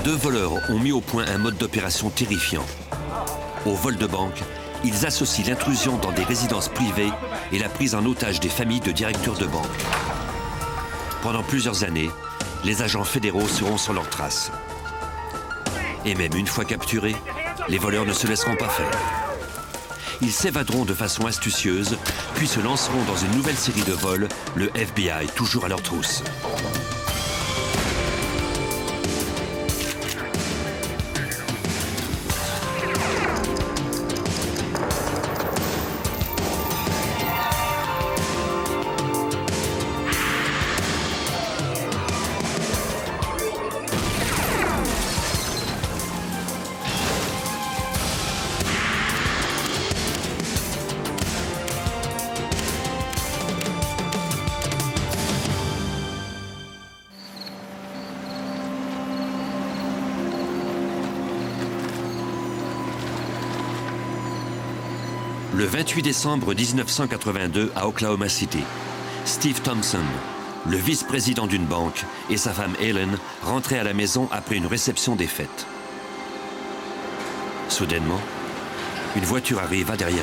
2 voleurs ont mis au point un mode d'opération terrifiant. Au vol de banque, ils associent l'intrusion dans des résidences privées et la prise en otage des familles de directeurs de banque. Pendant plusieurs années, les agents fédéraux seront sur leurs traces. Et même une fois capturés, les voleurs ne se laisseront pas faire. Ils s'évaderont de façon astucieuse, puis se lanceront dans une nouvelle série de vols, le FBI toujours à leur trousse. Le 28 décembre 1982 à Oklahoma City, Steve Thompson, le vice-président d'une banque, et sa femme Helen rentraient à la maison après une réception des fêtes. Soudainement, une voiture arriva derrière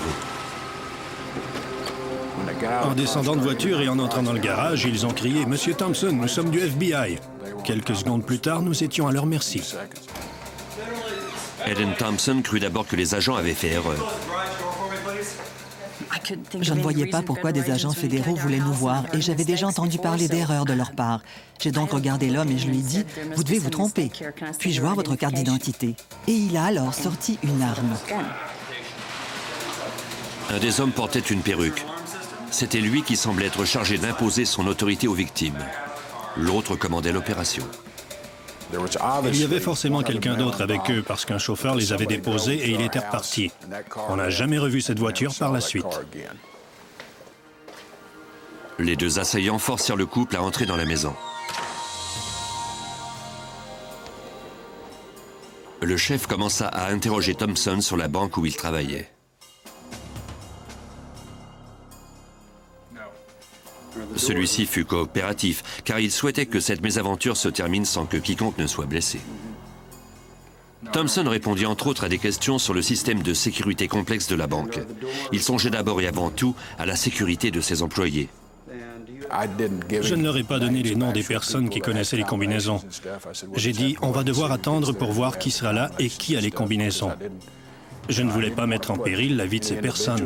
eux. En descendant de voiture et en entrant dans le garage, ils ont crié « Monsieur Thompson, nous sommes du FBI ». Quelques secondes plus tard, nous étions à leur merci. Helen Thompson crut d'abord que les agents avaient fait erreur. Je ne voyais pas pourquoi des agents fédéraux voulaient nous voir et j'avais déjà entendu parler d'erreurs de leur part. J'ai donc regardé l'homme et je lui ai dit « Vous devez vous tromper. Puis-je voir votre carte d'identité ?» Et il a alors sorti une arme. Un des hommes portait une perruque. C'était lui qui semblait être chargé d'imposer son autorité aux victimes. L'autre commandait l'opération. Il y avait forcément quelqu'un d'autre avec eux parce qu'un chauffeur les avait déposés et il était reparti. On n'a jamais revu cette voiture par la suite. Les 2 assaillants forcèrent le couple à entrer dans la maison. Le chef commença à interroger Thompson sur la banque où il travaillait. Celui-ci fut coopératif, car il souhaitait que cette mésaventure se termine sans que quiconque ne soit blessé. Thompson répondit entre autres à des questions sur le système de sécurité complexe de la banque. Il songeait d'abord et avant tout à la sécurité de ses employés. Je ne leur ai pas donné les noms des personnes qui connaissaient les combinaisons. J'ai dit, on va devoir attendre pour voir qui sera là et qui a les combinaisons. Je ne voulais pas mettre en péril la vie de ces personnes.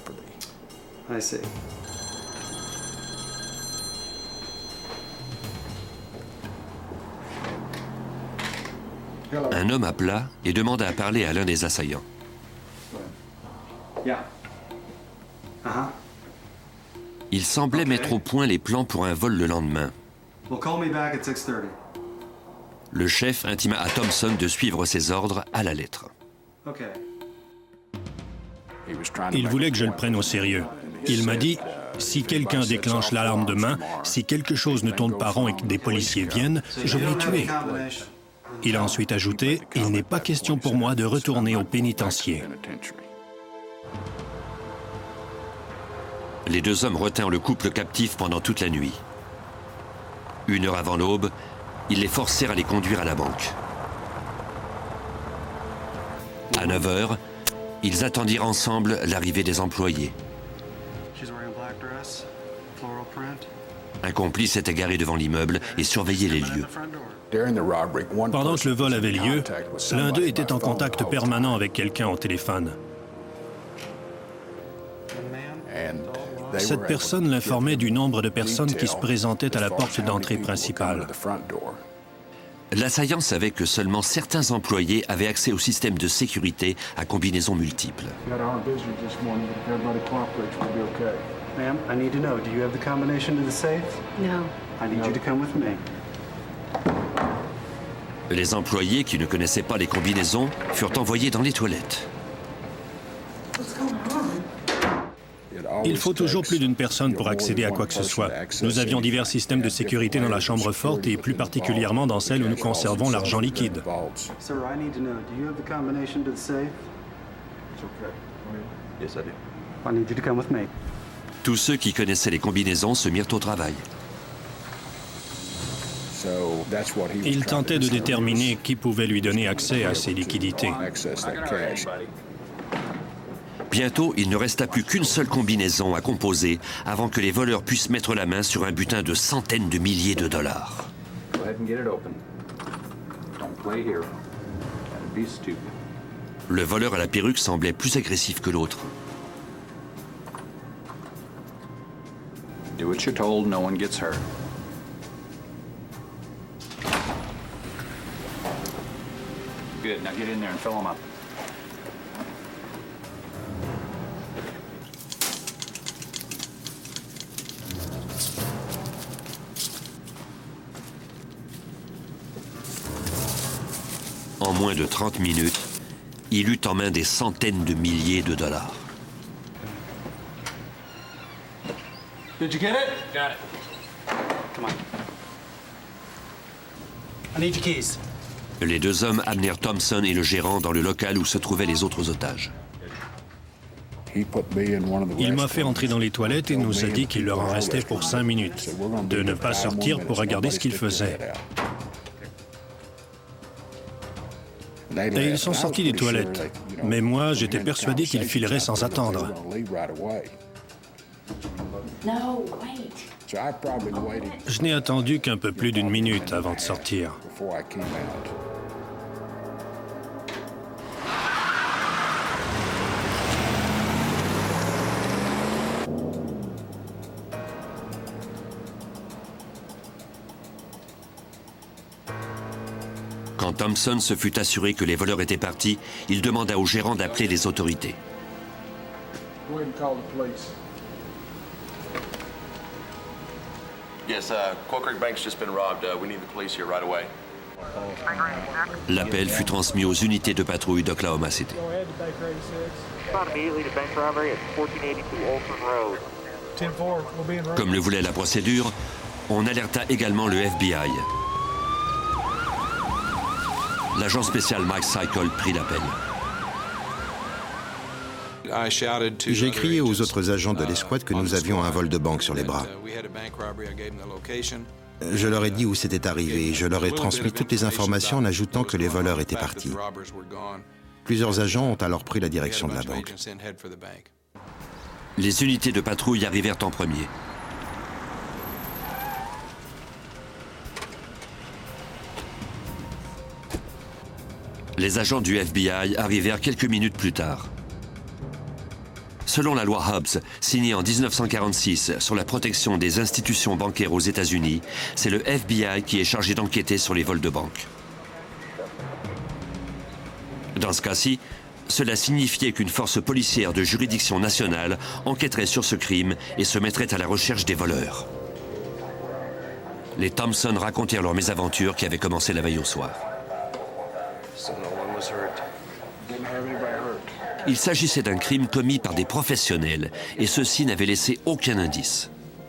Un homme appela et demanda à parler à l'un des assaillants. Il semblait mettre au point les plans pour un vol le lendemain. Le chef intima à Thompson de suivre ses ordres à la lettre. Il voulait que je le prenne au sérieux. Il m'a dit, si quelqu'un déclenche l'alarme demain, si quelque chose ne tourne pas rond et que des policiers viennent, je vais les tuer. Il a ensuite ajouté, il n'est pas question pour moi de retourner au pénitencier. Les 2 hommes retinrent le couple captif pendant toute la nuit. 1 heure avant l'aube, ils les forcèrent à les conduire à la banque. À 9 heures, ils attendirent ensemble l'arrivée des employés. Un complice était garé devant l'immeuble et surveillait les lieux. Pendant que le vol avait lieu, l'un d'eux était en contact permanent avec quelqu'un au téléphone. Cette personne l'informait du nombre de personnes qui se présentaient à la porte d'entrée principale. L'assaillant savait que seulement certains employés avaient accès au système de sécurité à combinaisons multiples. Ma'am, I need to know, do you have the combination to the safe? No. I need you to come with me. Les employés qui ne connaissaient pas les combinaisons furent envoyés dans les toilettes. Il faut toujours plus d'une personne pour accéder à quoi que ce soit. Nous avions divers systèmes de sécurité dans la chambre forte et plus particulièrement dans celle où nous conservons l'argent liquide. Sir, I need to know, do you have the combination to the safe? Yes, I do. I need you to come with me. Tous ceux qui connaissaient les combinaisons se mirent au travail. Il tentait de déterminer qui pouvait lui donner accès à ces liquidités. Bientôt, il ne resta plus qu'une seule combinaison à composer avant que les voleurs puissent mettre la main sur un butin de centaines de milliers de dollars. Le voleur à la perruque semblait plus agressif que l'autre. Do what you're told, no one gets hurt. Good, now get in there and fill them up. En moins de 30 minutes, il eut en main des centaines de milliers de dollars. Did you get it? Got it. Come on. I need your keys. Les deux hommes amenèrent Thompson et le gérant dans le local où se trouvaient les autres otages. Il m'a fait entrer dans les toilettes et nous a dit qu'il leur en restait pour 5 minutes, de ne pas sortir pour regarder ce qu'ils faisaient. Et ils sont sortis des toilettes. Mais moi, j'étais persuadé qu'ils fileraient sans attendre. Je n'ai attendu qu'un peu plus d'une minute avant de sortir. Quand Thompson se fut assuré que les voleurs étaient partis, il demanda au gérant d'appeler les autorités. L'appel fut transmis aux unités de patrouille d'Oklahoma City. Comme le voulait la procédure, on alerta également le FBI. L'agent spécial Mike Cycle prit l'appel. J'ai crié aux autres agents de l'escouade que nous avions un vol de banque sur les bras. Je leur ai dit où c'était arrivé et je leur ai transmis toutes les informations en ajoutant que les voleurs étaient partis. Plusieurs agents ont alors pris la direction de la banque. Les unités de patrouille arrivèrent en premier. Les agents du FBI arrivèrent quelques minutes plus tard. Selon la loi Hobbs, signée en 1946 sur la protection des institutions bancaires aux États-Unis, c'est le FBI qui est chargé d'enquêter sur les vols de banque. Dans ce cas-ci, cela signifiait qu'une force policière de juridiction nationale enquêterait sur ce crime et se mettrait à la recherche des voleurs. Les Thompson racontèrent leur mésaventure qui avait commencé la veille au soir. Il s'agissait d'un crime commis par des professionnels et ceux-ci n'avaient laissé aucun indice.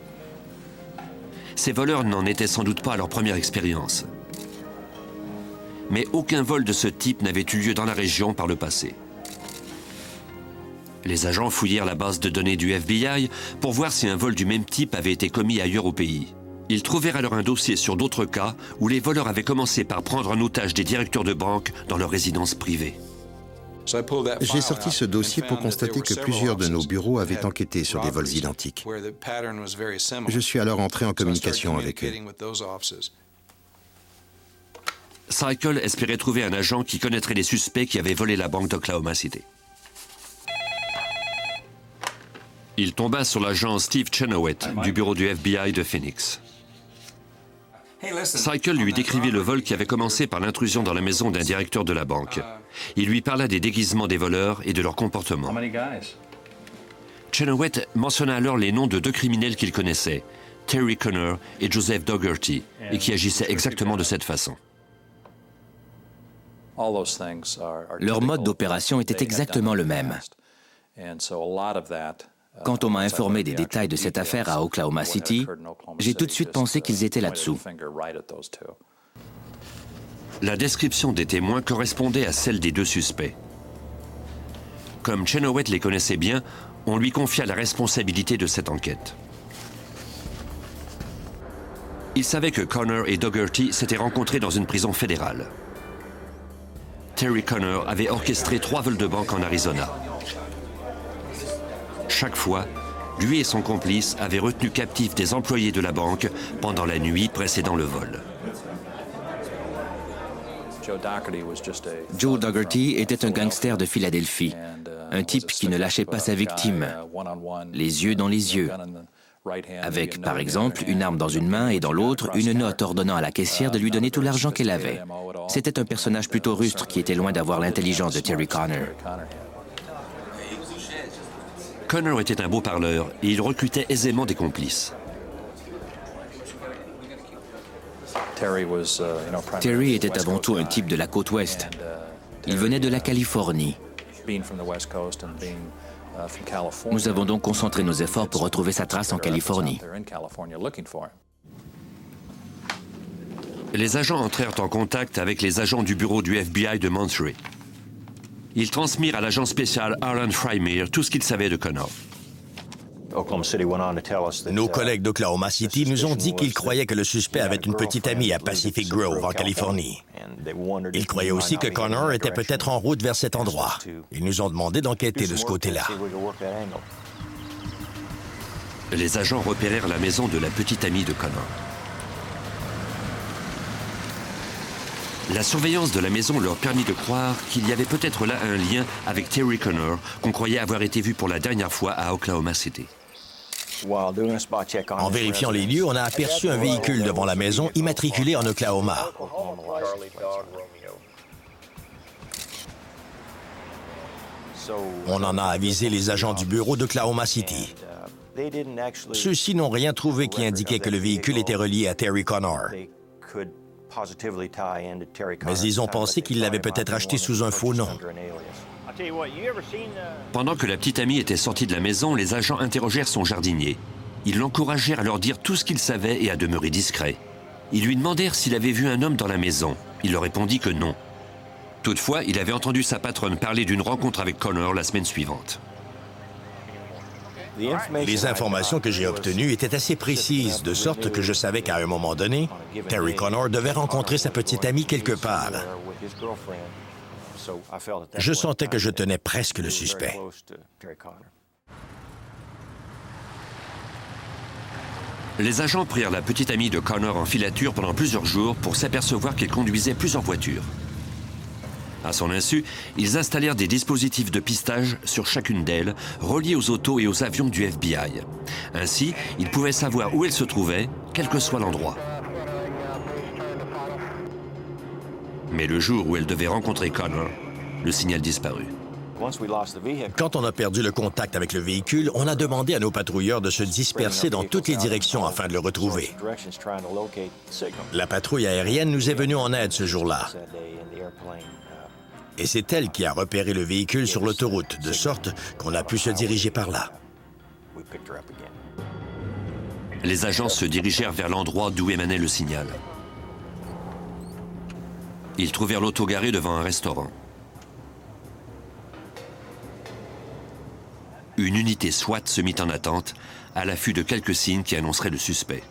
Ces voleurs n'en étaient sans doute pas à leur première expérience. Mais aucun vol de ce type n'avait eu lieu dans la région par le passé. Les agents fouillèrent la base de données du FBI pour voir si un vol du même type avait été commis ailleurs au pays. Ils trouvèrent alors un dossier sur d'autres cas où les voleurs avaient commencé par prendre en otage des directeurs de banque dans leur résidence privée. J'ai sorti ce dossier pour constater que plusieurs de nos bureaux avaient enquêté sur des vols identiques. Je suis alors entré en communication avec eux. Cycle espérait trouver un agent qui connaîtrait les suspects qui avaient volé la banque d'Oklahoma City. Il tomba sur l'agent Steve Chenoweth du bureau du FBI de Phoenix. Cycle lui décrivit le vol qui avait commencé par l'intrusion dans la maison d'un directeur de la banque. Il lui parla des déguisements des voleurs et de leur comportement. Chenoweth mentionna alors les noms de deux criminels qu'il connaissait, Terry Conner et Joseph Dougherty, et qui agissaient exactement de cette façon. Leur mode d'opération était exactement le même. Quand on m'a informé des détails de cette affaire à Oklahoma City, j'ai tout de suite pensé qu'ils étaient là-dessous. La description des témoins correspondait à celle des deux suspects. Comme Chenoweth les connaissait bien, on lui confia la responsabilité de cette enquête. Il savait que Connor et Dougherty s'étaient rencontrés dans une prison fédérale. Terry Connor avait orchestré 3 vols de banque en Arizona. Chaque fois, lui et son complice avaient retenu captifs des employés de la banque pendant la nuit précédant le vol. Joe Dougherty était un gangster de Philadelphie, un type qui ne lâchait pas sa victime, les yeux dans les yeux, avec, par exemple, une arme dans une main et dans l'autre, une note ordonnant à la caissière de lui donner tout l'argent qu'elle avait. C'était un personnage plutôt rustre qui était loin d'avoir l'intelligence de Terry Connor. Connor était un beau parleur et il recrutait aisément des complices. Terry était avant tout un type de la côte ouest. Il venait de la Californie. Nous avons donc concentré nos efforts pour retrouver sa trace en Californie. Les agents entrèrent en contact avec les agents du bureau du FBI de Monterey. Ils transmirent à l'agent spécial Arlen Frymere tout ce qu'ils savaient de Connor. Nos collègues d'Oklahoma City nous ont dit qu'ils croyaient que le suspect avait une petite amie à Pacific Grove, en Californie. Ils croyaient aussi que Connor était peut-être en route vers cet endroit. Ils nous ont demandé d'enquêter de ce côté-là. Les agents repérèrent la maison de la petite amie de Connor. La surveillance de la maison leur permit de croire qu'il y avait peut-être là un lien avec Terry Connor, qu'on croyait avoir été vu pour la dernière fois à Oklahoma City. En vérifiant les lieux, on a aperçu un véhicule devant la maison immatriculé en Oklahoma. On en a avisé les agents du bureau d'Oklahoma City. Ceux-ci n'ont rien trouvé qui indiquait que le véhicule était relié à Terry Connor. Mais ils ont pensé qu'il l'avait peut-être acheté sous un faux nom. Pendant que la petite amie était sortie de la maison, les agents interrogèrent son jardinier. Ils l'encouragèrent à leur dire tout ce qu'ils savaient et à demeurer discret. Ils lui demandèrent s'il avait vu un homme dans la maison. Il leur répondit que non. Toutefois, il avait entendu sa patronne parler d'une rencontre avec Connor la semaine suivante. Les informations que j'ai obtenues étaient assez précises, de sorte que je savais qu'à un moment donné, Terry Connor devait rencontrer sa petite amie quelque part. Je sentais que je tenais presque le suspect. Les agents prirent la petite amie de Connor en filature pendant plusieurs jours pour s'apercevoir qu'elle conduisait plusieurs voitures. À son insu, ils installèrent des dispositifs de pistage sur chacune d'elles, reliés aux autos et aux avions du FBI. Ainsi, ils pouvaient savoir où elle se trouvait, quel que soit l'endroit. Mais le jour où elle devait rencontrer Connor, le signal disparut. Quand on a perdu le contact avec le véhicule, on a demandé à nos patrouilleurs de se disperser dans toutes les directions afin de le retrouver. La patrouille aérienne nous est venue en aide ce jour-là. Et c'est elle qui a repéré le véhicule sur l'autoroute, de sorte qu'on a pu se diriger par là. Les agents se dirigèrent vers l'endroit d'où émanait le signal. Ils trouvèrent l'auto garée devant un restaurant. Une unité SWAT se mit en attente, à l'affût de quelques signes qui annonceraient le suspect.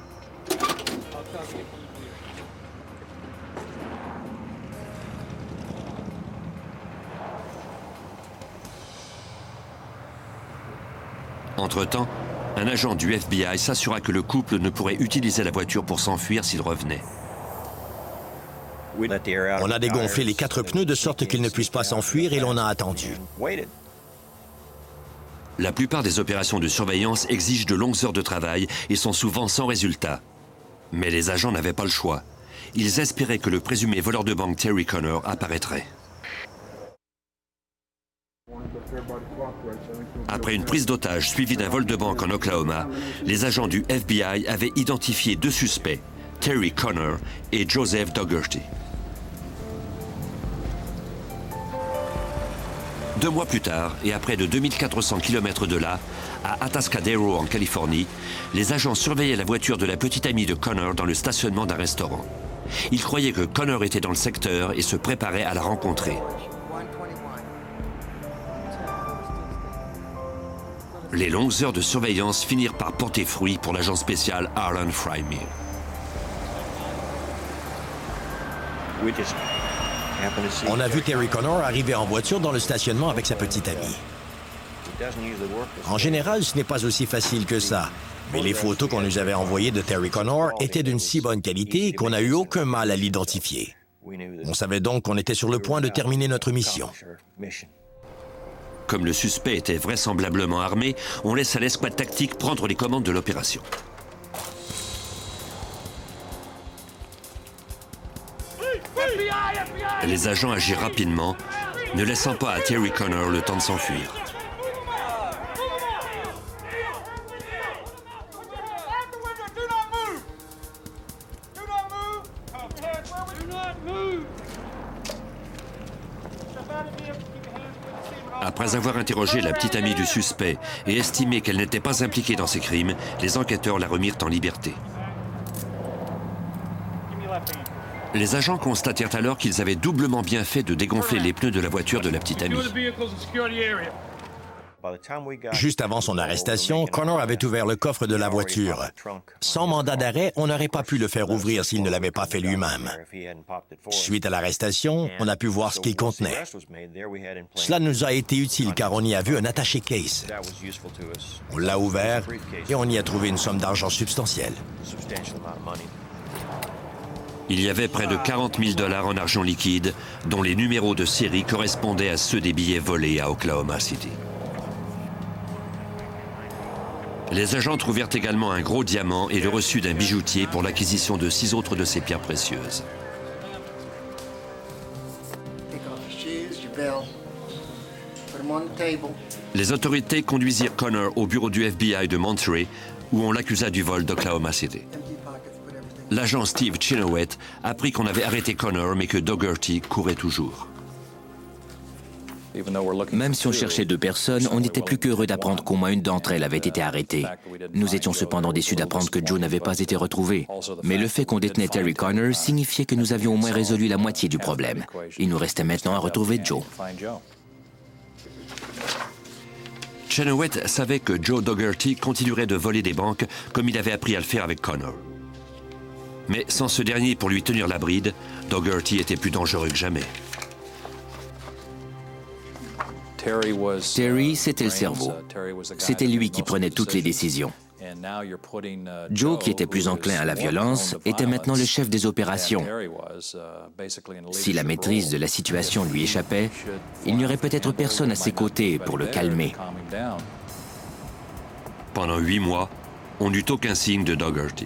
Entre-temps, un agent du FBI s'assura que le couple ne pourrait utiliser la voiture pour s'enfuir s'il revenait. On a dégonflé les 4 pneus de sorte qu'ils ne puissent pas s'enfuir et l'on a attendu. La plupart des opérations de surveillance exigent de longues heures de travail et sont souvent sans résultat. Mais les agents n'avaient pas le choix. Ils espéraient que le présumé voleur de banque Terry Connor apparaîtrait. Après une prise d'otage suivie d'un vol de banque en Oklahoma, les agents du FBI avaient identifié 2 suspects, Terry Connor et Joseph Dougherty. 2 mois plus tard, et à près de 2400 km de là, à Atascadero, en Californie, les agents surveillaient la voiture de la petite amie de Connor dans le stationnement d'un restaurant. Ils croyaient que Connor était dans le secteur et se préparaient à la rencontrer. Les longues heures de surveillance finirent par porter fruit pour l'agent spécial Arlen Frymere. On a vu Terry Connor arriver en voiture dans le stationnement avec sa petite amie. En général, ce n'est pas aussi facile que ça. Mais les photos qu'on nous avait envoyées de Terry Connor étaient d'une si bonne qualité qu'on n'a eu aucun mal à l'identifier. On savait donc qu'on était sur le point de terminer notre mission. Comme le suspect était vraisemblablement armé, on laisse à l'escouade tactique prendre les commandes de l'opération. Les agents agirent rapidement, ne laissant pas à Terry Connor le temps de s'enfuir. Après avoir interrogé la petite amie du suspect et estimé qu'elle n'était pas impliquée dans ces crimes, les enquêteurs la remirent en liberté. Les agents constatèrent alors qu'ils avaient doublement bien fait de dégonfler les pneus de la voiture de la petite amie. Juste avant son arrestation, Connor avait ouvert le coffre de la voiture. Sans mandat d'arrêt, on n'aurait pas pu le faire ouvrir s'il ne l'avait pas fait lui-même. Suite à l'arrestation, on a pu voir ce qu'il contenait. Cela nous a été utile car on y a vu un attaché case. On l'a ouvert et on y a trouvé une somme d'argent substantielle. Il y avait près de 40 000 $ en argent liquide, dont les numéros de série correspondaient à ceux des billets volés à Oklahoma City. Les agents trouvèrent également un gros diamant et le reçu d'un bijoutier pour l'acquisition de 6 autres de ces pierres précieuses. Les autorités conduisirent Connor au bureau du FBI de Monterey, où on l'accusa du vol d'Oklahoma City. L'agent Steve Chenoweth apprit qu'on avait arrêté Connor, mais que Dougherty courait toujours. Même si on cherchait 2 personnes, on n'était plus qu'heureux d'apprendre qu'au moins une d'entre elles avait été arrêtée. Nous étions cependant déçus d'apprendre que Joe n'avait pas été retrouvé. Mais le fait qu'on détenait Terry Connor signifiait que nous avions au moins résolu la moitié du problème. Il nous restait maintenant à retrouver Joe. Chenoweth savait que Joe Dougherty continuerait de voler des banques comme il avait appris à le faire avec Connor. Mais sans ce dernier pour lui tenir la bride, Dougherty était plus dangereux que jamais. Terry, c'était le cerveau. C'était lui qui prenait toutes les décisions. Joe, qui était plus enclin à la violence, était maintenant le chef des opérations. Si la maîtrise de la situation lui échappait, il n'y aurait peut-être personne à ses côtés pour le calmer. Pendant 8 mois, on n'eut aucun signe de Dougherty.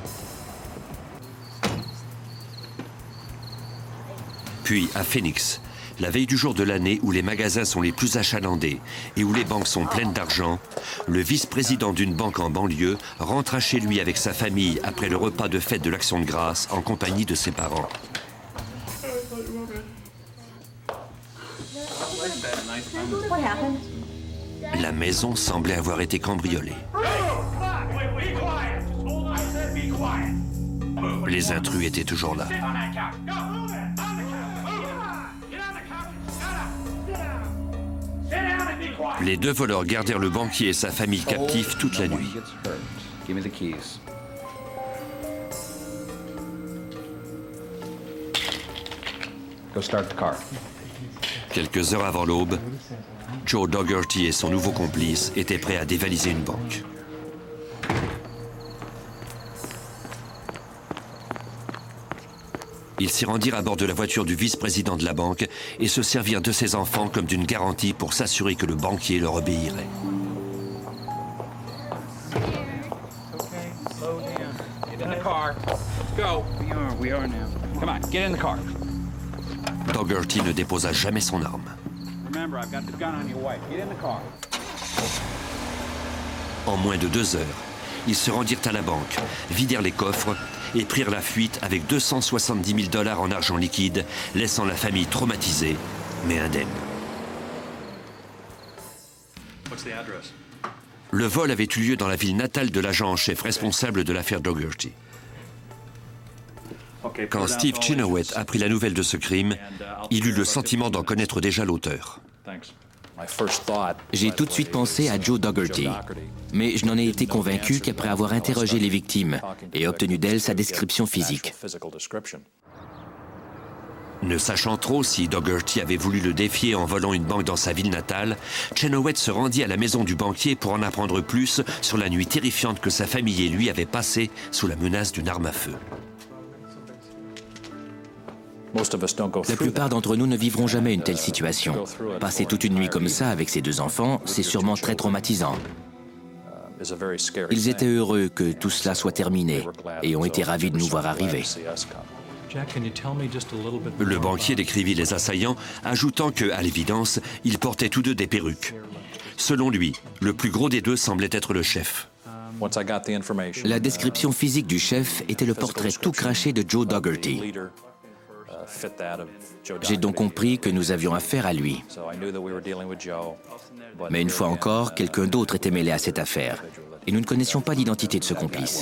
Puis, à Phoenix, la veille du jour de l'année où les magasins sont les plus achalandés et où les banques sont pleines d'argent, le vice-président d'une banque en banlieue rentra chez lui avec sa famille après le repas de fête de l'Action de grâce en compagnie de ses parents. La maison semblait avoir été cambriolée. Les intrus étaient toujours là. Les 2 voleurs gardèrent le banquier et sa famille captifs toute la nuit. Quelques heures avant l'aube, Joe Dougherty et son nouveau complice étaient prêts à dévaliser une banque. Ils s'y rendirent à bord de la voiture du vice-président de la banque et se servirent de ses enfants comme d'une garantie pour s'assurer que le banquier leur obéirait. Dougherty ne déposa jamais son arme. En moins de 2 heures, ils se rendirent à la banque, vidèrent les coffres et prirent la fuite avec 270 000 $ en argent liquide, laissant la famille traumatisée, mais indemne. Le vol avait eu lieu dans la ville natale de l'agent en chef responsable de l'affaire Dougherty. Quand Steve Chenoweth apprit la nouvelle de ce crime, il eut le sentiment d'en connaître déjà l'auteur. J'ai tout de suite pensé à Joe Dougherty, mais je n'en ai été convaincu qu'après avoir interrogé les victimes et obtenu d'elles sa description physique. Ne sachant trop si Dougherty avait voulu le défier en volant une banque dans sa ville natale, Chenoweth se rendit à la maison du banquier pour en apprendre plus sur la nuit terrifiante que sa famille et lui avaient passée sous la menace d'une arme à feu. La plupart d'entre nous ne vivront jamais une telle situation. Passer toute une nuit comme ça avec ses 2 enfants, c'est sûrement très traumatisant. Ils étaient heureux que tout cela soit terminé et ont été ravis de nous voir arriver. Le banquier décrivit les assaillants, ajoutant que, à l'évidence, ils portaient tous 2 des perruques. Selon lui, le plus gros des 2 semblait être le chef. La description physique du chef était le portrait tout craché de Joe Dougherty. J'ai donc compris que nous avions affaire à lui. Mais une fois encore, quelqu'un d'autre était mêlé à cette affaire. Et nous ne connaissions pas l'identité de ce complice.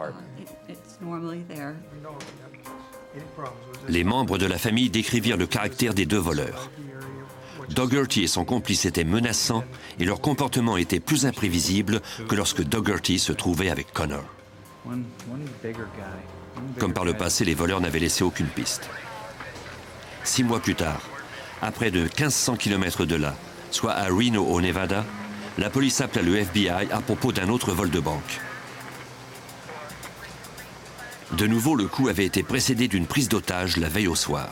Les membres de la famille décrivirent le caractère des 2 voleurs. Dougherty et son complice étaient menaçants et leur comportement était plus imprévisible que lorsque Dougherty se trouvait avec Connor. Comme par le passé, les voleurs n'avaient laissé aucune piste. 6 mois plus tard, à près de 1500 km de là, soit à Reno au Nevada, la police appela le FBI à propos d'un autre vol de banque. De nouveau, le coup avait été précédé d'une prise d'otage la veille au soir.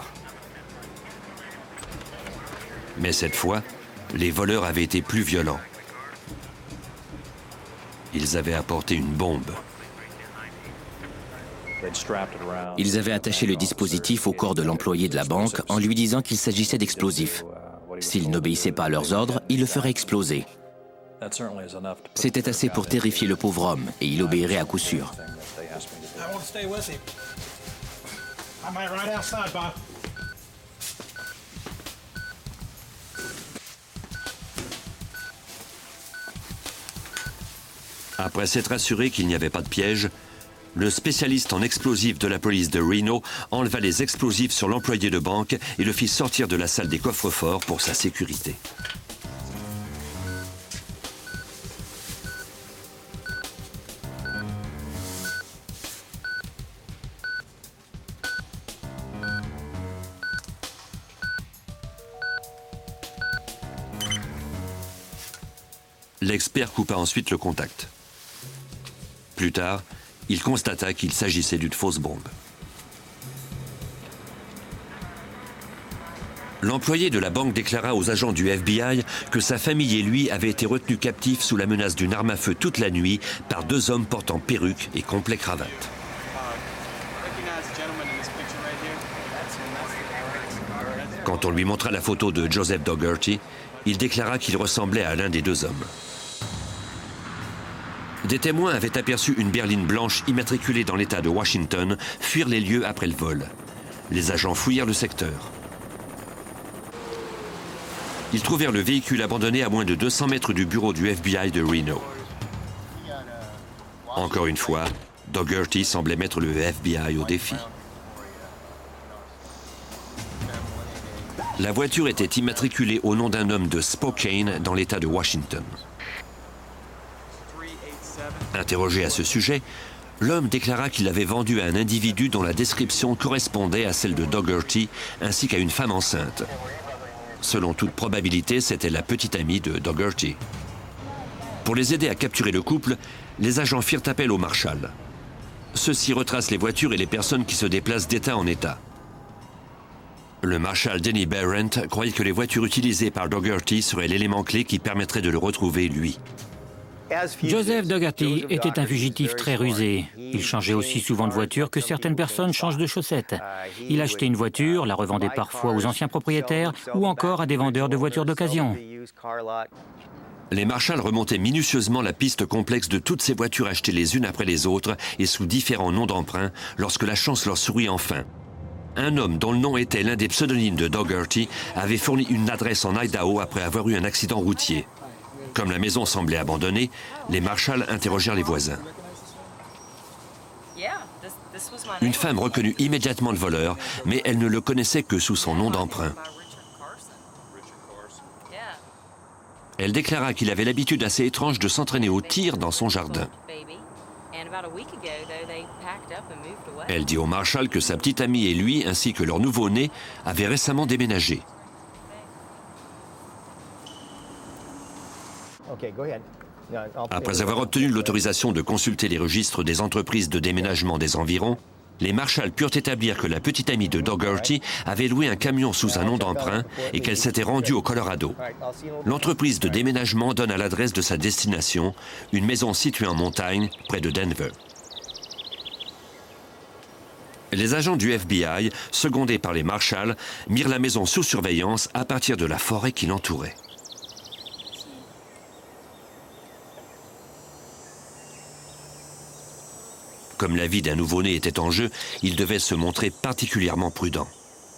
Mais cette fois, les voleurs avaient été plus violents. Ils avaient apporté une bombe. Ils avaient attaché le dispositif au corps de l'employé de la banque en lui disant qu'il s'agissait d'explosifs. S'il n'obéissait pas à leurs ordres, il le ferait exploser. C'était assez pour terrifier le pauvre homme et il obéirait à coup sûr. Après s'être assuré qu'il n'y avait pas de piège, le spécialiste en explosifs de la police de Reno enleva les explosifs sur l'employé de banque et le fit sortir de la salle des coffres-forts pour sa sécurité. L'expert coupa ensuite le contact. Plus tard, il constata qu'il s'agissait d'une fausse bombe. L'employé de la banque déclara aux agents du FBI que sa famille et lui avaient été retenus captifs sous la menace d'une arme à feu toute la nuit par 2 hommes portant perruque et complet cravate. Quand on lui montra la photo de Joseph Dougherty, il déclara qu'il ressemblait à l'un des 2 hommes. Des témoins avaient aperçu une berline blanche immatriculée dans l'État de Washington fuir les lieux après le vol. Les agents fouillèrent le secteur. Ils trouvèrent le véhicule abandonné à moins de 200 mètres du bureau du FBI de Reno. Encore une fois, Dougherty semblait mettre le FBI au défi. La voiture était immatriculée au nom d'un homme de Spokane dans l'État de Washington. Interrogé à ce sujet, l'homme déclara qu'il l'avait vendu à un individu dont la description correspondait à celle de Dougherty ainsi qu'à une femme enceinte. Selon toute probabilité, c'était la petite amie de Dougherty. Pour les aider à capturer le couple, les agents firent appel aux marshals. Ceux-ci retracent les voitures et les personnes qui se déplacent d'État en État. Le marshal Denny Barrent croyait que les voitures utilisées par Dougherty seraient l'élément clé qui permettrait de le retrouver, lui. Joseph Dougherty était un fugitif très rusé. Il changeait aussi souvent de voiture que certaines personnes changent de chaussettes. Il achetait une voiture, la revendait parfois aux anciens propriétaires ou encore à des vendeurs de voitures d'occasion. Les marshals remontaient minutieusement la piste complexe de toutes ces voitures achetées les unes après les autres et sous différents noms d'emprunt lorsque la chance leur sourit enfin. Un homme dont le nom était l'un des pseudonymes de Dougherty avait fourni une adresse en Idaho après avoir eu un accident routier. Comme la maison semblait abandonnée, les marshals interrogèrent les voisins. Une femme reconnut immédiatement le voleur, mais elle ne le connaissait que sous son nom d'emprunt. Elle déclara qu'il avait l'habitude assez étrange de s'entraîner au tir dans son jardin. Elle dit au marshal que sa petite amie et lui, ainsi que leur nouveau-né, avaient récemment déménagé. Après avoir obtenu l'autorisation de consulter les registres des entreprises de déménagement des environs, les marshals purent établir que la petite amie de Dougherty avait loué un camion sous un nom d'emprunt et qu'elle s'était rendue au Colorado. L'entreprise de déménagement donne à l'adresse de sa destination, une maison située en montagne près de Denver. Les agents du FBI, secondés par les marshals, mirent la maison sous surveillance à partir de la forêt qui l'entourait. Comme la vie d'un nouveau-né était en jeu, il devait se montrer particulièrement prudent.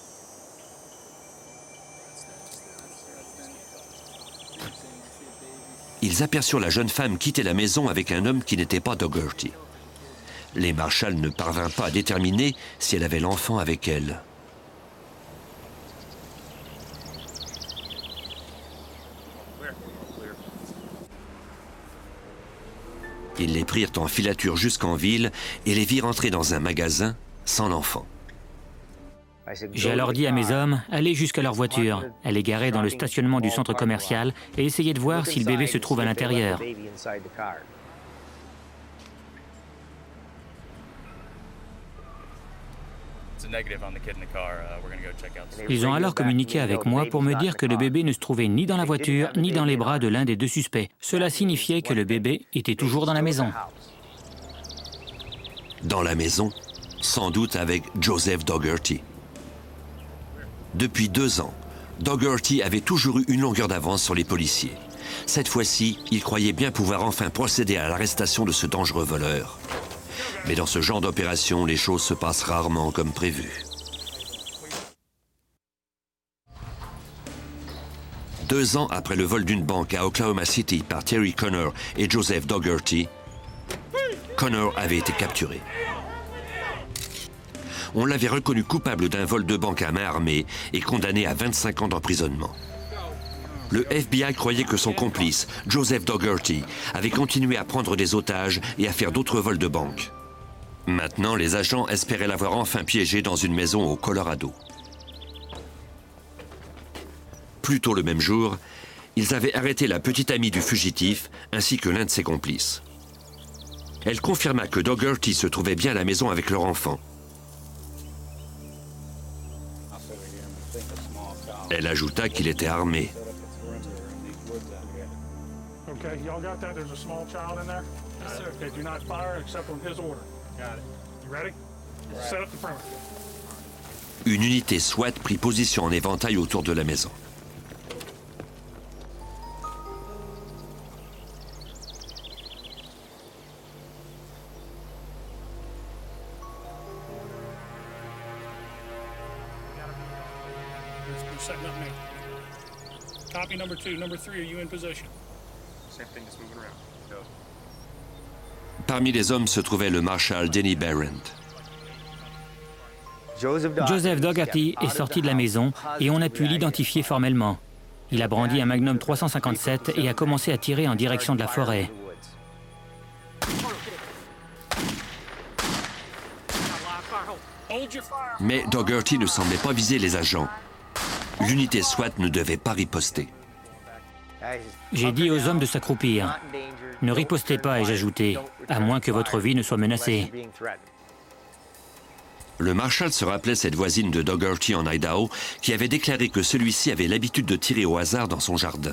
Ils aperçurent la jeune femme quitter la maison avec un homme qui n'était pas Dougherty. Les marshals ne parvinrent pas à déterminer si elle avait l'enfant avec elle. Ils les prirent en filature jusqu'en ville et les virent entrer dans un magasin sans l'enfant. J'ai alors dit à mes hommes, allez jusqu'à leur voiture. Elle est garée dans le stationnement du centre commercial et essayez de voir si le bébé se trouve à l'intérieur. Ils ont alors communiqué avec moi pour me dire que le bébé ne se trouvait ni dans la voiture, ni dans les bras de l'un des deux suspects. Cela signifiait que le bébé était toujours dans la maison. Dans la maison, sans doute avec Joseph Dougherty. Depuis 2 ans, Dougherty avait toujours eu une longueur d'avance sur les policiers. Cette fois-ci, il croyait bien pouvoir enfin procéder à l'arrestation de ce dangereux voleur. Mais dans ce genre d'opération, les choses se passent rarement comme prévu. 2 ans après le vol d'une banque à Oklahoma City par Terry Connor et Joseph Dougherty, Connor avait été capturé. On l'avait reconnu coupable d'un vol de banque à main armée et condamné à 25 ans d'emprisonnement. Le FBI croyait que son complice, Joseph Dougherty, avait continué à prendre des otages et à faire d'autres vols de banque. Maintenant, les agents espéraient l'avoir enfin piégé dans une maison au Colorado. Plus tôt le même jour, ils avaient arrêté la petite amie du fugitif ainsi que l'un de ses complices. Elle confirma que Dougherty se trouvait bien à la maison avec leur enfant. Elle ajouta qu'il était armé. Une unité SWAT prit position en éventail autour de la maison. Copy number 2. Number 3, are you in position? Same thing, just moving around. Parmi les hommes se trouvait le marshal Denny Barrent. Joseph Dougherty est sorti de la maison et on a pu l'identifier formellement. Il a brandi un Magnum 357 et a commencé à tirer en direction de la forêt. Mais Dougherty ne semblait pas viser les agents. L'unité SWAT ne devait pas riposter. J'ai dit aux hommes de s'accroupir. Ne ripostez pas, ai-je ajouté, à moins que votre vie ne soit menacée. Le marshal se rappelait cette voisine de Dougherty en Idaho qui avait déclaré que celui-ci avait l'habitude de tirer au hasard dans son jardin.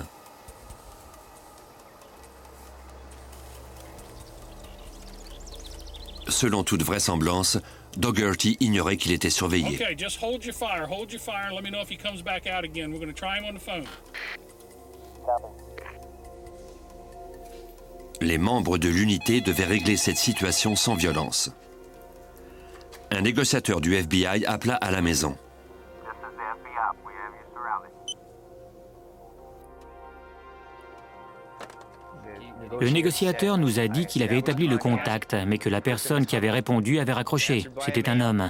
Selon toute vraisemblance, Dougherty ignorait qu'il était surveillé. Okay, just hold your fire. Hold your fire. Let me know if he comes back out again. We're going to try him on the phone. Les membres de l'unité devaient régler cette situation sans violence. Un négociateur du FBI appela à la maison. Le négociateur nous a dit qu'il avait établi le contact, mais que la personne qui avait répondu avait raccroché. C'était un homme.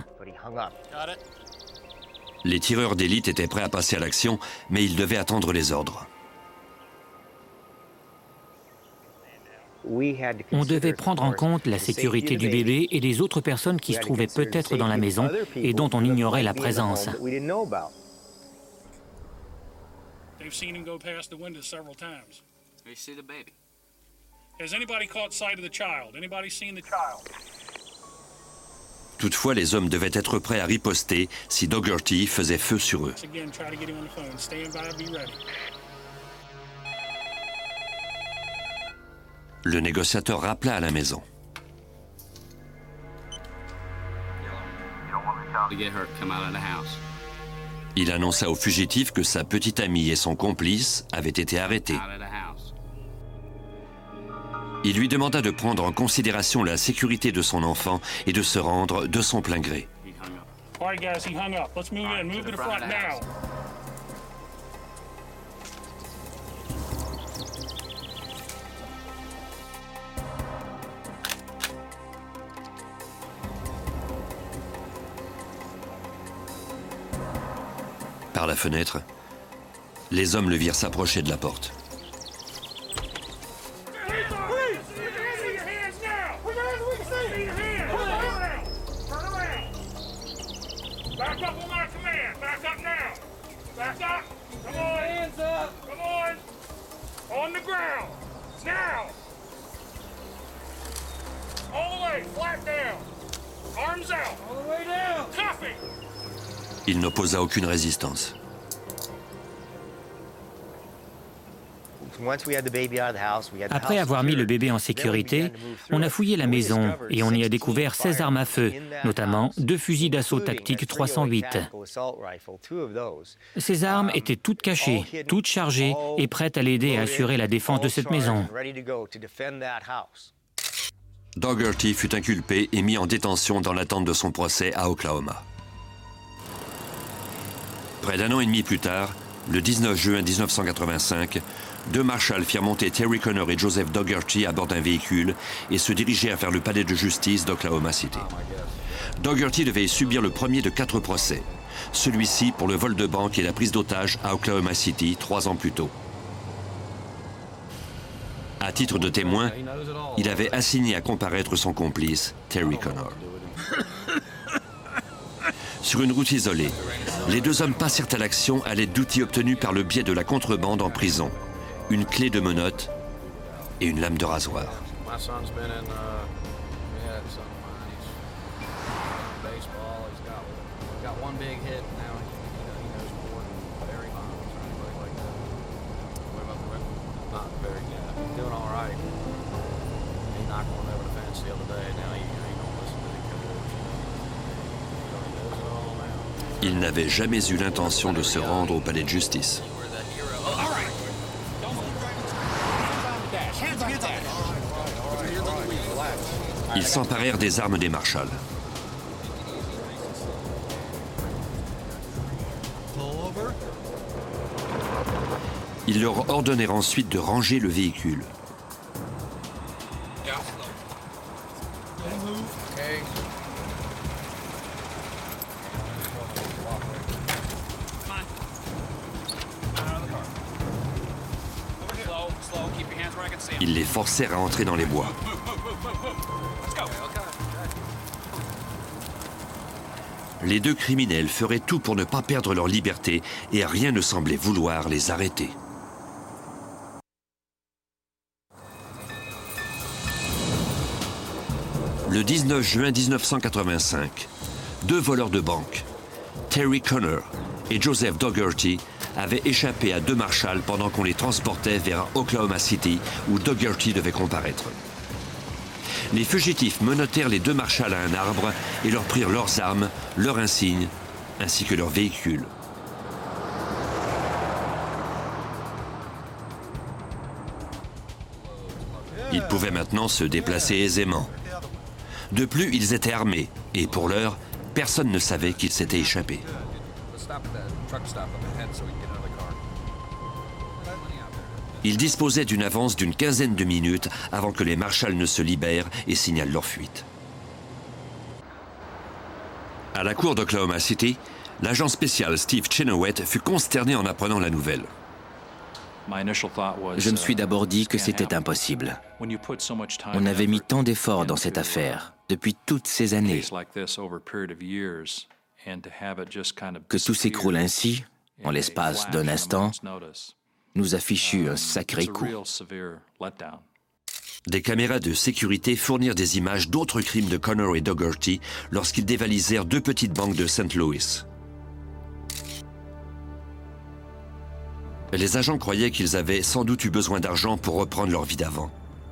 Les tireurs d'élite étaient prêts à passer à l'action, mais ils devaient attendre les ordres. On devait prendre en compte la sécurité du bébé et des autres personnes qui se trouvaient peut-être dans la maison et dont on ignorait la présence. They've seen him go past the window several times. They see the baby. Has anybody caught sight of the child? Anybody seen the child? Toutefois, les hommes devaient être prêts à riposter si Dougherty faisait feu sur eux. Again, try to get him on the phone. Stand by, be ready. Le négociateur rappela à la maison. Il annonça aux fugitifs que sa petite amie et son complice avaient été arrêtés. Il lui demanda de prendre en considération la sécurité de son enfant et de se rendre de son plein gré. All right, guys, he hung up. Let's move in. Move to the front now. Par la fenêtre, les hommes le virent s'approcher de la porte. Il n'opposa aucune résistance. Après avoir mis le bébé en sécurité, on a fouillé la maison et on y a découvert 16 armes à feu, notamment 2 fusils d'assaut tactiques 308. Ces armes étaient toutes cachées, toutes chargées et prêtes à l'aider à assurer la défense de cette maison. Dougherty fut inculpé et mis en détention dans l'attente de son procès à Oklahoma. Près d'un an et demi plus tard, le 19 juin 1985, 2 marshals firent monter Terry Conner et Joseph Dougherty à bord d'un véhicule et se dirigèrent vers le palais de justice d'Oklahoma City. Dougherty devait subir le premier de 4 procès, celui-ci pour le vol de banque et la prise d'otage à Oklahoma City 3 ans plus tôt. À titre de témoin, il avait assigné à comparaître son complice, Terry Conner. Sur une route isolée, les 2 hommes passèrent à l'action à l'aide d'outils obtenus par le biais de la contrebande en prison, une clé de menottes et une lame de rasoir. Il n'avait jamais eu l'intention de se rendre au palais de justice. Ils s'emparèrent des armes des marshals. Ils leur ordonnèrent ensuite de ranger le véhicule. Ils les forcèrent à entrer dans les bois. Les 2 criminels feraient tout pour ne pas perdre leur liberté et rien ne semblait vouloir les arrêter. Le 19 juin 1985, 2 voleurs de banque, Terry Conner et Joseph Dougherty, avaient échappé à 2 marshals pendant qu'on les transportait vers Oklahoma City où Dougherty devait comparaître. Les fugitifs menottèrent les 2 marshals à un arbre et leur prirent leurs armes, leurs insignes, ainsi que leur véhicule. Ils pouvaient maintenant se déplacer aisément. De plus, ils étaient armés et pour l'heure, personne ne savait qu'ils s'étaient échappés. Ils disposaient d'une avance d'une quinzaine de minutes avant que les marshals ne se libèrent et signalent leur fuite. À la cour d'Oklahoma City, l'agent spécial Steve Chenoweth fut consterné en apprenant la nouvelle. Je me suis d'abord dit que c'était impossible. On avait mis tant d'efforts dans cette affaire, depuis toutes ces années. Que tout s'écroule ainsi, en l'espace d'un instant, nous a fichu un sacré coup. Des caméras de sécurité fournirent des images d'autres crimes de Connor et Dougherty lorsqu'ils dévalisèrent 2 petites banques de St. Louis. Les agents croyaient qu'ils avaient sans doute eu besoin d'argent pour reprendre leur vie d'avant.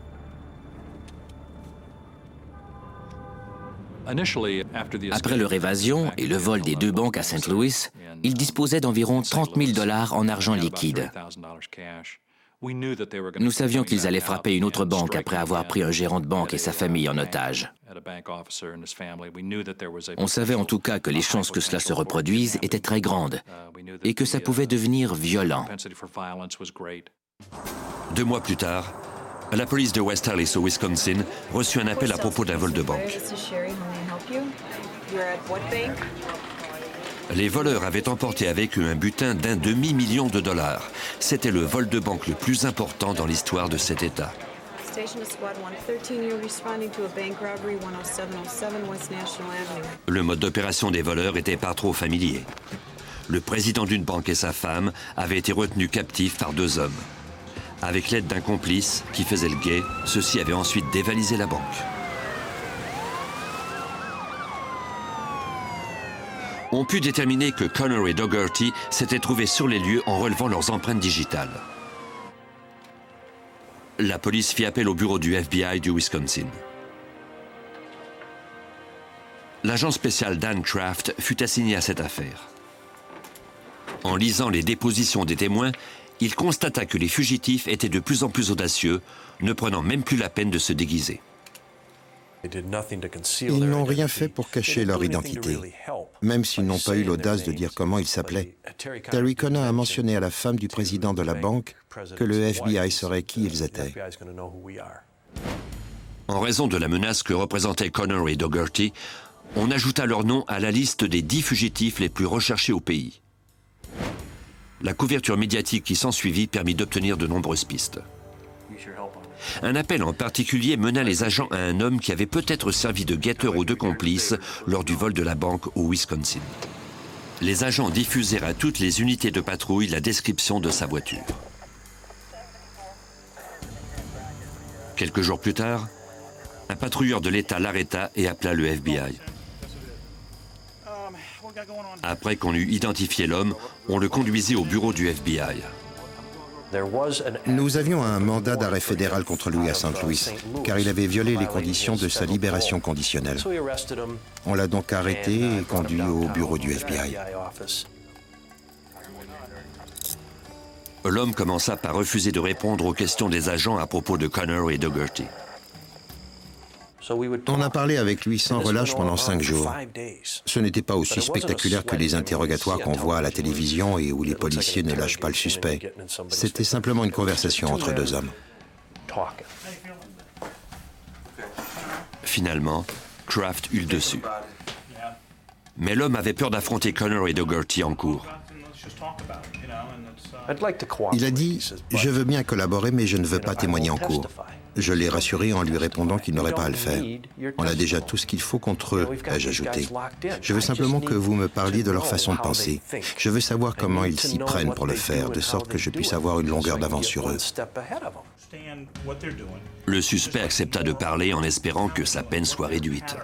Après leur évasion et le vol des 2 banques à St. Louis, ils disposaient d'environ 30 000 $ en argent liquide. Nous savions qu'ils allaient frapper une autre banque après avoir pris un gérant de banque et sa famille en otage. On savait en tout cas que les chances que cela se reproduise étaient très grandes et que ça pouvait devenir violent. 2 mois plus tard, la police de West Allis au Wisconsin reçut un appel à propos d'un vol de banque. Les voleurs avaient emporté avec eux un butin d'1 demi-million de $. C'était le vol de banque le plus important dans l'histoire de cet État. Le mode d'opération des voleurs était pas trop familier. Le président d'une banque et sa femme avaient été retenus captifs par 2 hommes. Avec l'aide d'un complice qui faisait le guet, ceux-ci avaient ensuite dévalisé la banque. On put déterminer que Connor et Dougherty s'étaient trouvés sur les lieux en relevant leurs empreintes digitales. La police fit appel au bureau du FBI du Wisconsin. L'agent spécial Dan Kraft fut assigné à cette affaire. En lisant les dépositions des témoins, il constata que les fugitifs étaient de plus en plus audacieux, ne prenant même plus la peine de se déguiser. Ils n'ont rien fait pour cacher leur identité, même s'ils n'ont pas eu l'audace de dire comment ils s'appelaient. Terry Conner a mentionné à la femme du président de la banque que le FBI saurait qui ils étaient. En raison de la menace que représentaient Connor et Dougherty, on ajouta leur nom à la liste des 10 fugitifs les plus recherchés au pays. La couverture médiatique qui s'ensuivit permit d'obtenir de nombreuses pistes. Un appel en particulier mena les agents à un homme qui avait peut-être servi de guetteur aux 2 complices lors du vol de la banque au Wisconsin. Les agents diffusèrent à toutes les unités de patrouille la description de sa voiture. Quelques jours plus tard, un patrouilleur de l'État l'arrêta et appela le FBI. Après qu'on eut identifié l'homme, on le conduisit au bureau du FBI. Nous avions un mandat d'arrêt fédéral contre lui à St. Louis, car il avait violé les conditions de sa libération conditionnelle. On l'a donc arrêté et conduit au bureau du FBI. L'homme commença par refuser de répondre aux questions des agents à propos de Connor et Dougherty. On a parlé avec lui sans relâche pendant 5 jours. Ce n'était pas aussi spectaculaire que les interrogatoires qu'on voit à la télévision et où les policiers ne lâchent pas le suspect. C'était simplement une conversation entre 2 hommes. Finalement, Kraft eut le dessus. Mais l'homme avait peur d'affronter Connor et Dougherty en cours. Il a dit « Je veux bien collaborer, mais je ne veux pas témoigner en cours ». Je l'ai rassuré en lui répondant qu'il n'aurait pas à le faire. On a déjà tout ce qu'il faut contre eux, ai-je ajouté. Je veux simplement que vous me parliez de leur façon de penser. Je veux savoir comment ils s'y prennent pour le faire, de sorte que je puisse avoir une longueur d'avance sur eux. Le suspect accepta de parler en espérant que sa peine soit réduite.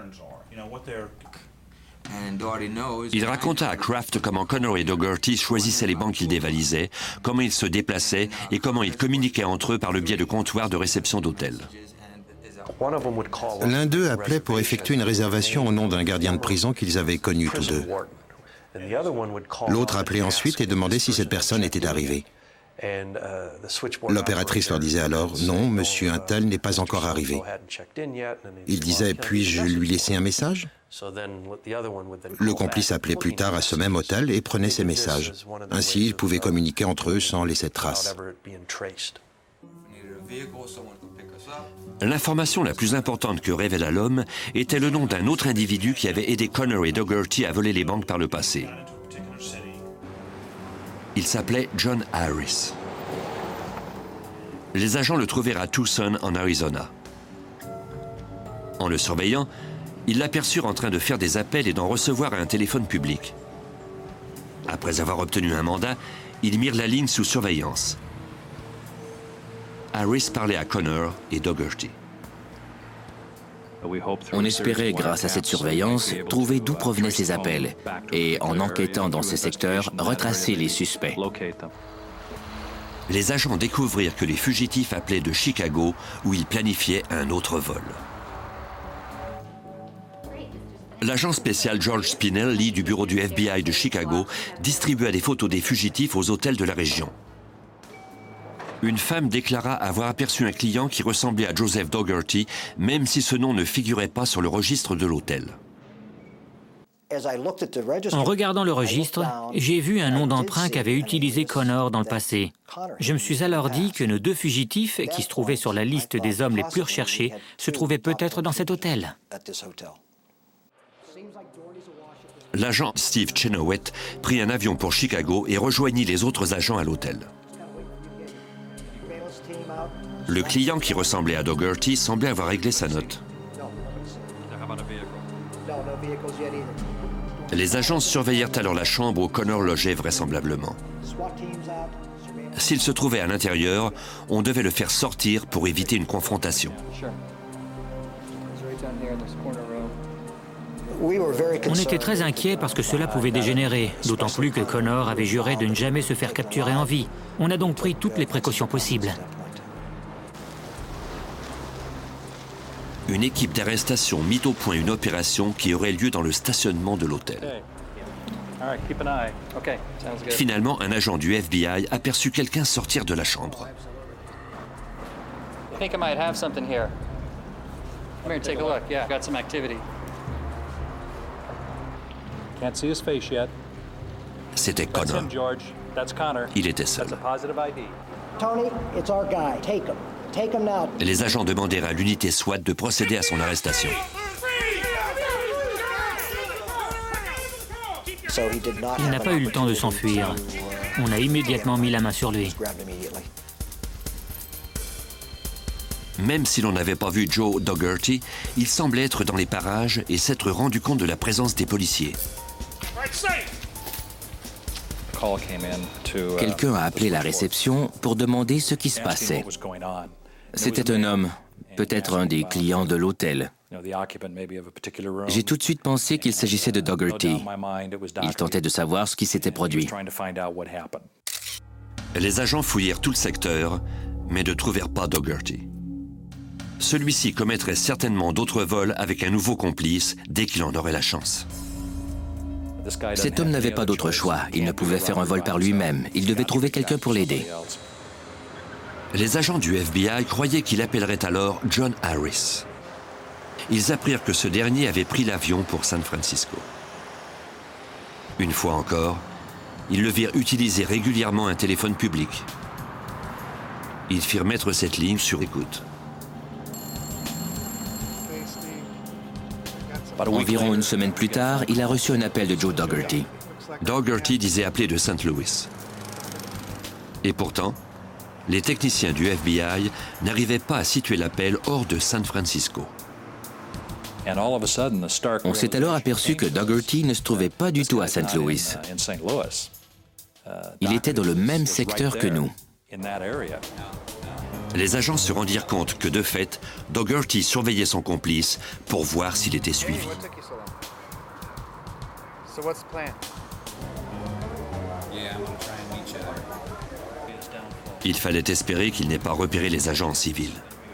Il raconta à Kraft comment Connor et Dougherty choisissaient les banques qu'ils dévalisaient, comment ils se déplaçaient et comment ils communiquaient entre eux par le biais de comptoirs de réception d'hôtels. L'un d'eux appelait pour effectuer une réservation au nom d'un gardien de prison qu'ils avaient connu tous 2. L'autre appelait ensuite et demandait si cette personne était arrivée. L'opératrice leur disait alors « Non, monsieur Untel n'est pas encore arrivé ». Il disait « Puis-je lui laisser un message ?» Le complice appelait plus tard à ce même hôtel et prenait ses messages. Ainsi, ils pouvaient communiquer entre eux sans laisser de traces. L'information la plus importante que révéla l'homme était le nom d'un autre individu qui avait aidé Connor et Dougherty à voler les banques par le passé. Il s'appelait John Harris. Les agents le trouvèrent à Tucson, en Arizona. En le surveillant, ils l'aperçurent en train de faire des appels et d'en recevoir à un téléphone public. Après avoir obtenu un mandat, ils mirent la ligne sous surveillance. Harris parlait à Connor et Dougherty. On espérait, grâce à cette surveillance, trouver d'où provenaient ces appels et, en enquêtant dans ces secteurs, retracer les suspects. Les agents découvrirent que les fugitifs appelaient de Chicago, où ils planifiaient un autre vol. L'agent spécial George Spinelli du bureau du FBI de Chicago distribua des photos des fugitifs aux hôtels de la région. Une femme déclara avoir aperçu un client qui ressemblait à Joseph Dougherty, même si ce nom ne figurait pas sur le registre de l'hôtel. En regardant le registre, j'ai vu un nom d'emprunt qu'avait utilisé Connor dans le passé. Je me suis alors dit que nos 2 fugitifs, qui se trouvaient sur la liste des hommes les plus recherchés, se trouvaient peut-être dans cet hôtel. L'agent Steve Chenoweth prit un avion pour Chicago et rejoignit les autres agents à l'hôtel. Le client qui ressemblait à Dougherty semblait avoir réglé sa note. Les agents surveillèrent alors la chambre où Connor logeait vraisemblablement. S'il se trouvait à l'intérieur, on devait le faire sortir pour éviter une confrontation. On était très inquiets parce que cela pouvait dégénérer, d'autant plus que Connor avait juré de ne jamais se faire capturer en vie. On a donc pris toutes les précautions possibles. Une équipe d'arrestation mit au point une opération qui aurait lieu dans le stationnement de l'hôtel. Finalement, un agent du FBI aperçut quelqu'un sortir de la chambre. C'était Connor. Il était seul. Les agents demandèrent à l'unité SWAT de procéder à son arrestation. Il n'a pas eu le temps de s'enfuir. On a immédiatement mis la main sur lui. Même si l'on n'avait pas vu Joe Dougherty, il semblait être dans les parages et s'être rendu compte de la présence des policiers. Quelqu'un a appelé la réception pour demander ce qui se passait. C'était un homme, peut-être un des clients de l'hôtel. J'ai tout de suite pensé qu'il s'agissait de Dougherty. Il tentait de savoir ce qui s'était produit. Les agents fouillèrent tout le secteur, mais ne trouvèrent pas Dougherty. Celui-ci commettrait certainement d'autres vols avec un nouveau complice dès qu'il en aurait la chance. Cet homme n'avait pas d'autre choix. Il ne pouvait faire un vol par lui-même. Il devait trouver quelqu'un pour l'aider. Les agents du FBI croyaient qu'il appellerait alors John Harris. Ils apprirent que ce dernier avait pris l'avion pour San Francisco. Une fois encore, ils le virent utiliser régulièrement un téléphone public. Ils firent mettre cette ligne sur écoute. Environ une semaine plus tard, il a reçu un appel de Joe Dougherty. Dougherty disait appeler de St. Louis. Et pourtant, les techniciens du FBI n'arrivaient pas à situer l'appel hors de San Francisco. On s'est alors aperçu que Dougherty ne se trouvait pas du tout à St. Louis. Il était dans le même secteur que nous. Les agents se rendirent compte que, de fait, Dougherty surveillait son complice pour voir s'il était suivi. Il fallait espérer qu'il n'ait pas repéré les agents en civil.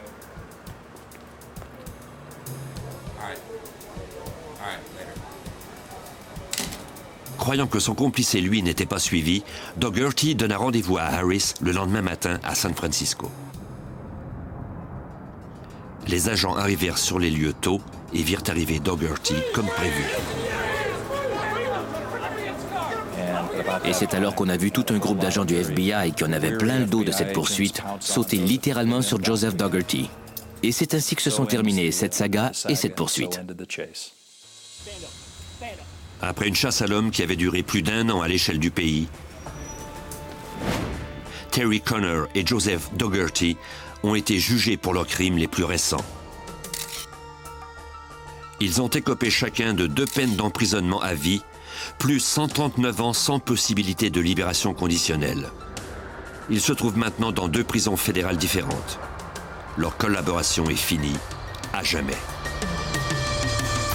Croyant que son complice et lui n'étaient pas suivis, Dougherty donna rendez-vous à Harris le lendemain matin à San Francisco. Les agents arrivèrent sur les lieux tôt et virent arriver Dougherty comme prévu. Et c'est alors qu'on a vu tout un groupe d'agents du FBI qui en avaient plein le dos de cette poursuite sauter littéralement sur Joseph Dougherty. Et c'est ainsi que se sont terminées cette saga et cette poursuite. Après une chasse à l'homme qui avait duré plus d'1 an à l'échelle du pays, Terry Conner et Joseph Dougherty ont été jugés pour leurs crimes les plus récents. Ils ont écopé chacun de 2 peines d'emprisonnement à vie, plus 139 ans sans possibilité de libération conditionnelle. Ils se trouvent maintenant dans 2 prisons fédérales différentes. Leur collaboration est finie à jamais.